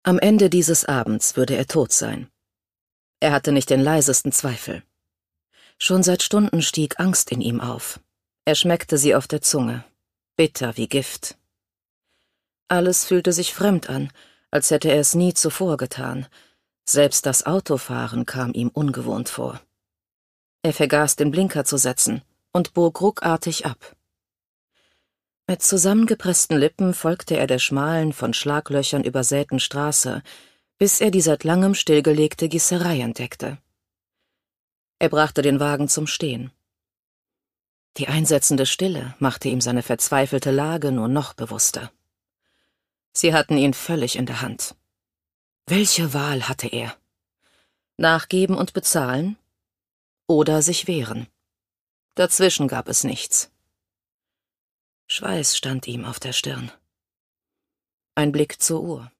Am Ende dieses Abends würde er tot sein. Er hatte nicht den leisesten Zweifel. Schon seit Stunden stieg Angst in ihm auf. Er schmeckte sie auf der Zunge, bitter wie Gift. Alles fühlte sich fremd an, als hätte er es nie zuvor getan. Selbst das Autofahren kam ihm ungewohnt vor. Er vergaß, den Blinker zu setzen und bog ruckartig ab. Mit zusammengepressten Lippen folgte er der schmalen, von Schlaglöchern übersäten Straße, bis er die seit langem stillgelegte Gießerei entdeckte. Er brachte den Wagen zum Stehen. Die einsetzende Stille machte ihm seine verzweifelte Lage nur noch bewusster. Sie hatten ihn völlig in der Hand. Welche Wahl hatte er? Nachgeben und bezahlen? Oder sich wehren? Dazwischen gab es nichts. Schweiß stand ihm auf der Stirn. Ein Blick zur Uhr.